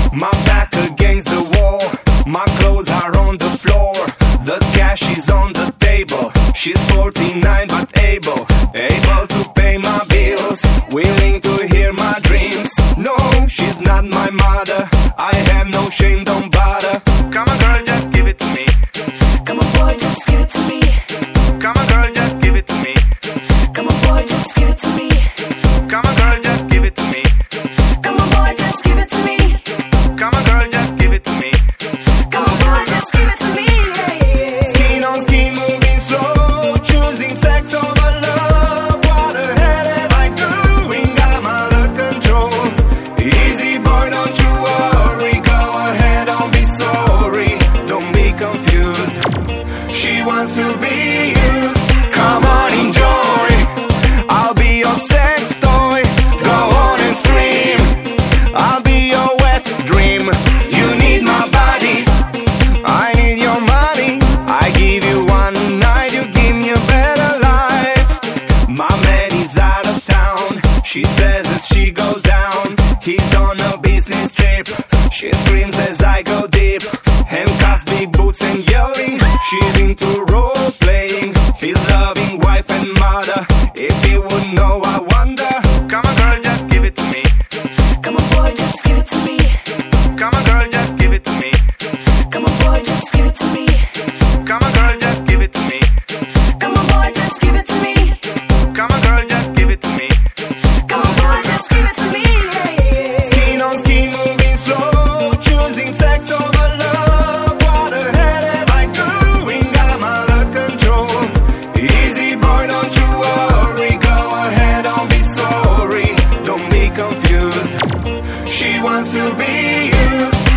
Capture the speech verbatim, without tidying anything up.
My back against the wall, my clothes are on the floor. The cash is on the table. She's forty-nine but able, able to pay my bills, willing to hear my dreams. No, she's not my mother. I have no shame, don't bother. Come on girl, just give it to me. Come on boy, just give it to me. Come on girl, just give it to me. Come on boy, just give it to me. Come on girl, just give it to me. Come on boy, just give it to me. Come on girl, just give it to me. Come on boy, just give it to me. Skin on skin, moving slow, choosing sex over love. What the hell am I doing? I'm out of control. Easy boy, don't you worry. Go ahead, don't be sorry. Don't be confused. She wants to be used. Come on, enjoy. I'll be your sex toy. Go on and scream. I'll be your wet dream. You need my body, I need your money. I give you one night, you give me a better life. My man is out of town, she says as she goes down. He's on a business trip, she screams as I go deep. Handcuffs, big boots and yelling, she's into role playing. He's loving wife and mother, if he would know I wonder. Come on girl, just give it to me. Come on boy, just give it to me. Come on girl, just give it to me. Come on boy, just give it to me. Come on girl, just give it to me. Come on boy, just give it to me. Come on girl, just give it to me. Come on boy, just give it to me. Skin on skin, moving slow, choosing sex over love. What the hell am I doing? I'm out of control. Easy boy, don't you worry. Go ahead, don't be sorry. Don't be confused. She wants to be used.